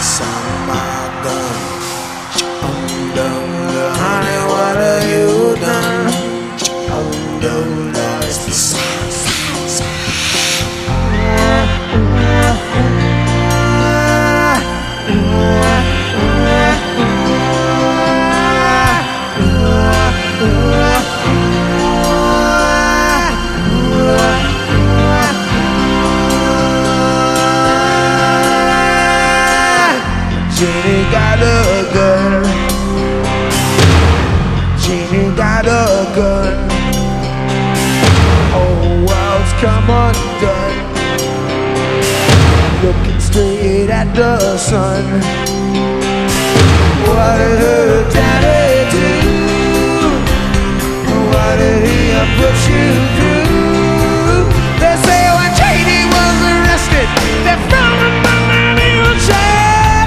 on my gun. Honey, what have you done? Lost the sun. Jeannie got a gun. Jeannie got a gun. Whole world's come undone. Looking straight at the sun. What did her daddy do? What did he put you through? They say when Jeannie was arrested, they found him in an wheelchair.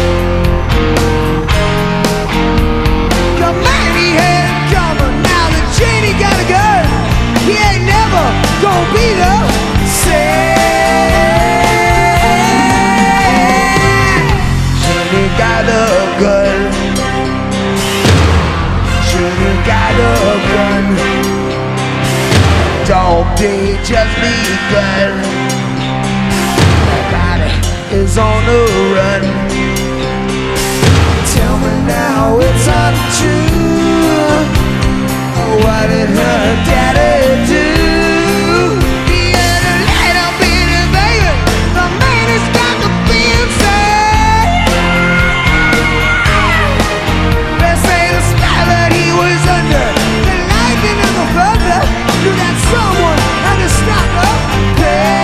The man he had coming, now that Jeannie got a gun, he ain't never gonna be the same. Jeannie got a gun. Jeannie got a gun. Dog day just begun. Everybody is on the run. Tell me now it's untrue. What did her daddy do? He had a light up in his baby. The man has got to be insane. They say the spell that he was under, the lightning and the thunder, knew that someone had to stop the pain.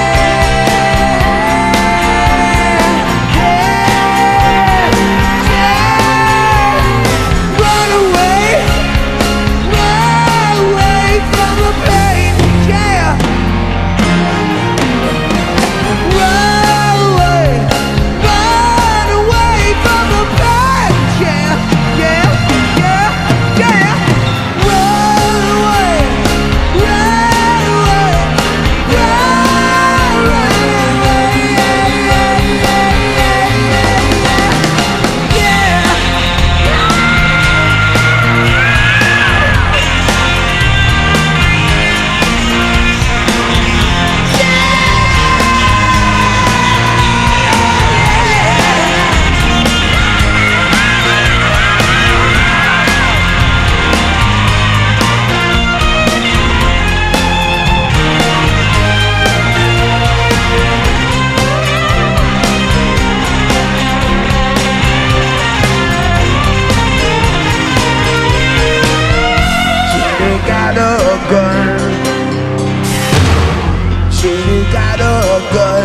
Jeannie got a gun.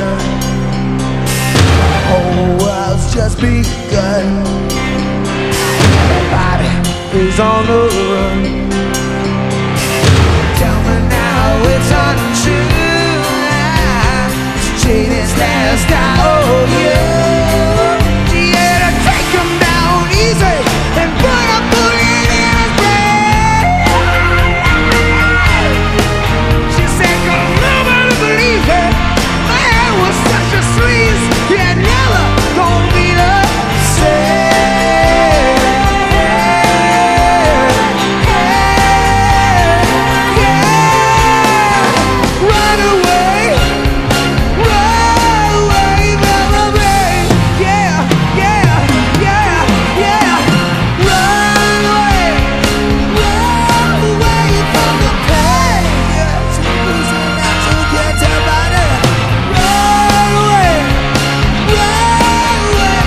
Whole world's just begun. Everybody is on the run. Tell me now it's untrue. Jeannie's last hour, yeah. She had to take him down easy and put a bullet in his brain. She said, "Cause nobody believes her. Man was such a sleaze. Yeah, never gonna be the same." Run away from the pain. Yeah, yeah, yeah, yeah. Run away from the pain. Yeah, to losing not to get about it. Run away, run away.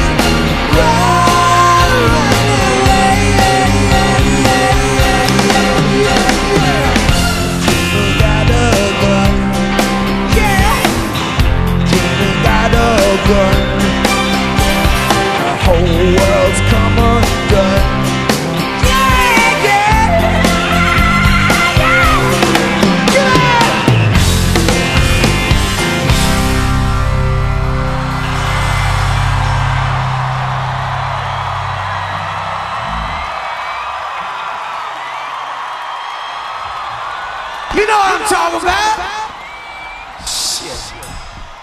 Jeannie got a gun. Yeah, Jeannie got a gun. The whole world's come undone. Yeah, yeah, yeah. You know what I'm talking about? Shit.